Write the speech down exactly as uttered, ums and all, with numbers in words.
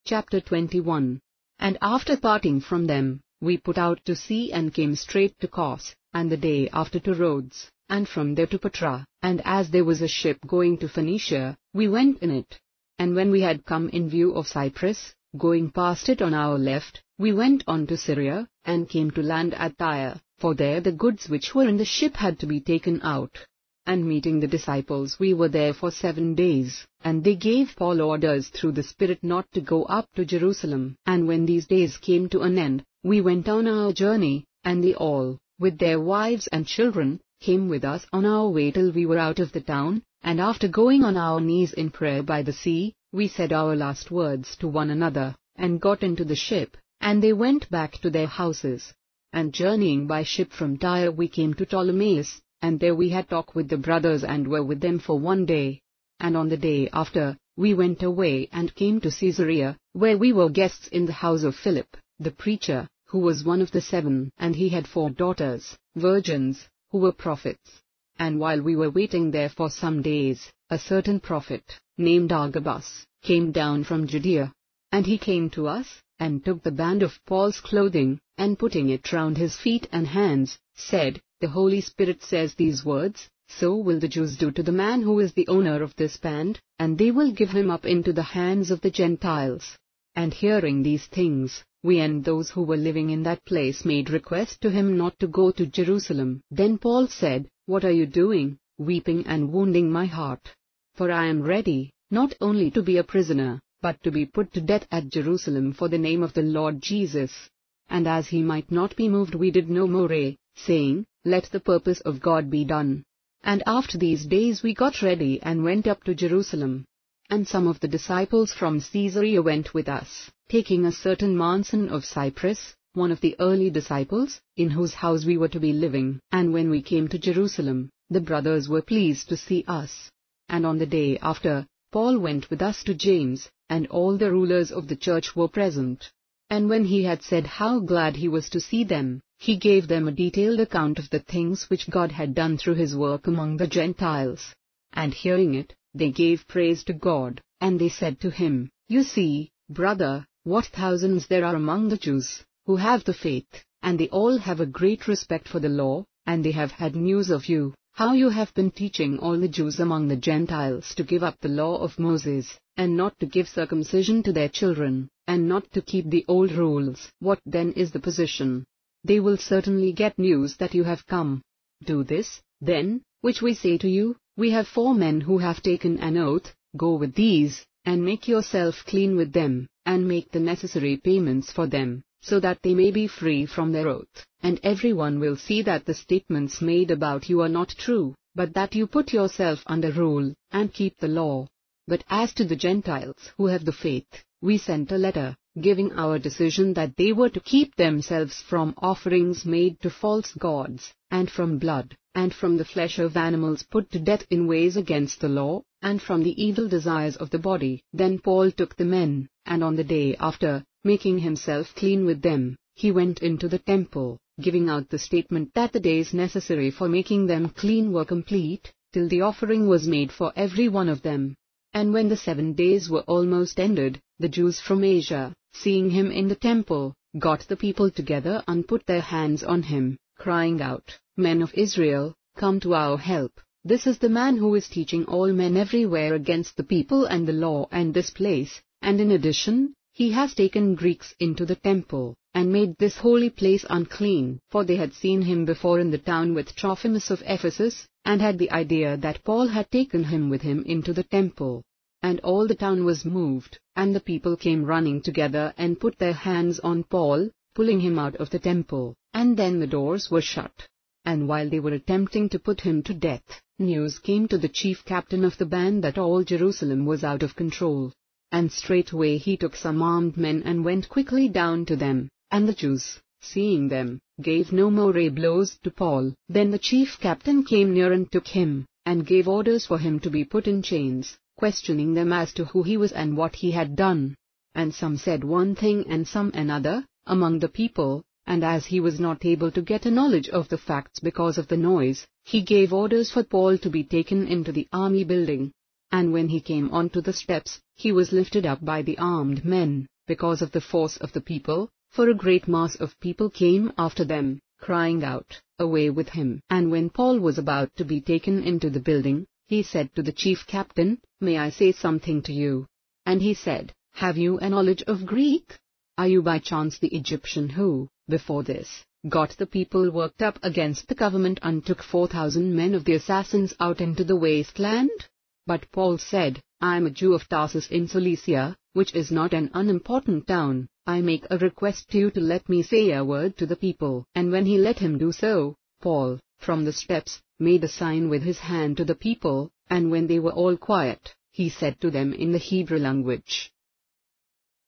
Chapter twenty-one. And after parting from them, we put out to sea and came straight to Kos, and the day after to Rhodes, and from there to Petra. And as there was a ship going to Phoenicia, we went in it. And when we had come in view of Cyprus, going past it on our left, we went on to Syria, and came to land at Tyre, for there the goods which were in the ship had to be taken out. And meeting the disciples, we were there for seven days, and they gave Paul orders through the Spirit not to go up to Jerusalem. And when these days came to an end, we went on our journey, and they all, with their wives and children, came with us on our way till we were out of the town, and after going on our knees in prayer by the sea, we said our last words to one another, and got into the ship, and they went back to their houses. And journeying by ship from Tyre we came to Ptolemais, and there we had talk with the brothers and were with them for one day. And on the day after, we went away and came to Caesarea, where we were guests in the house of Philip, the preacher, who was one of the seven, and he had four daughters, virgins, who were prophets. And while we were waiting there for some days, a certain prophet, named Agabus, came down from Judea. And he came to us, and took the band of Paul's clothing, and putting it round his feet and hands, said, The Holy Spirit says these words, So will the Jews do to the man who is the owner of this band, and they will give him up into the hands of the Gentiles. And hearing these things, we and those who were living in that place made request to him not to go to Jerusalem. Then Paul said, What are you doing, weeping and wounding my heart? For I am ready, not only to be a prisoner, but to be put to death at Jerusalem for the name of the Lord Jesus. And as he might not be moved, we did no more, saying, Let the purpose of God be done. And after these days we got ready and went up to Jerusalem. And some of the disciples from Caesarea went with us, taking a certain Mnason of Cyprus, one of the early disciples, in whose house we were to be living. And when we came to Jerusalem, the brothers were pleased to see us. And on the day after, Paul went with us to James, and all the rulers of the church were present. And when he had said how glad he was to see them, he gave them a detailed account of the things which God had done through his work among the Gentiles. And hearing it, they gave praise to God, and they said to him, You see, brother, what thousands there are among the Jews, who have the faith, and they all have a great respect for the law, and they have had news of you, how you have been teaching all the Jews among the Gentiles to give up the law of Moses, and not to give circumcision to their children, and not to keep the old rules. What then is the position? They will certainly get news that you have come. Do this, then, which we say to you. We have four men who have taken an oath. Go with these, and make yourself clean with them, and make the necessary payments for them, so that they may be free from their oath. And everyone will see that the statements made about you are not true, but that you put yourself under rule, and keep the law. But as to the Gentiles who have the faith, we sent a letter, giving our decision that they were to keep themselves from offerings made to false gods, and from blood, and from the flesh of animals put to death in ways against the law, and from the evil desires of the body. Then Paul took the men, and on the day after, making himself clean with them, he went into the temple, giving out the statement that the days necessary for making them clean were complete, till the offering was made for every one of them. And when the seven days were almost ended, the Jews from Asia, seeing him in the temple, got the people together and put their hands on him, crying out, Men of Israel, come to our help. This is the man who is teaching all men everywhere against the people and the law and this place, and in addition, he has taken Greeks into the temple, and made this holy place unclean. For they had seen him before in the town with Trophimus of Ephesus, and had the idea that Paul had taken him with him into the temple. And all the town was moved, and the people came running together and put their hands on Paul, pulling him out of the temple, and then the doors were shut. And while they were attempting to put him to death, news came to the chief captain of the band that all Jerusalem was out of control. And straightway he took some armed men and went quickly down to them, and the Jews, seeing them, gave no more blows to Paul. Then the chief captain came near and took him, and gave orders for him to be put in chains, questioning them as to who he was and what he had done. And some said one thing and some another, among the people, and as he was not able to get a knowledge of the facts because of the noise, he gave orders for Paul to be taken into the army building. And when he came on to the steps, he was lifted up by the armed men, because of the force of the people, for a great mass of people came after them, crying out, "Away with him!" And when Paul was about to be taken into the building, he said to the chief captain, "May I say something to you?" And he said, "Have you a knowledge of Greek? Are you by chance the Egyptian who, before this, got the people worked up against the government and took four thousand men of the assassins out into the wasteland?" But Paul said, "I am a Jew of Tarsus in Cilicia, which is not an unimportant town. I make a request to you to let me say a word to the people." And when he let him do so, Paul, from the steps, made a sign with his hand to the people, and when they were all quiet, he said to them in the Hebrew language,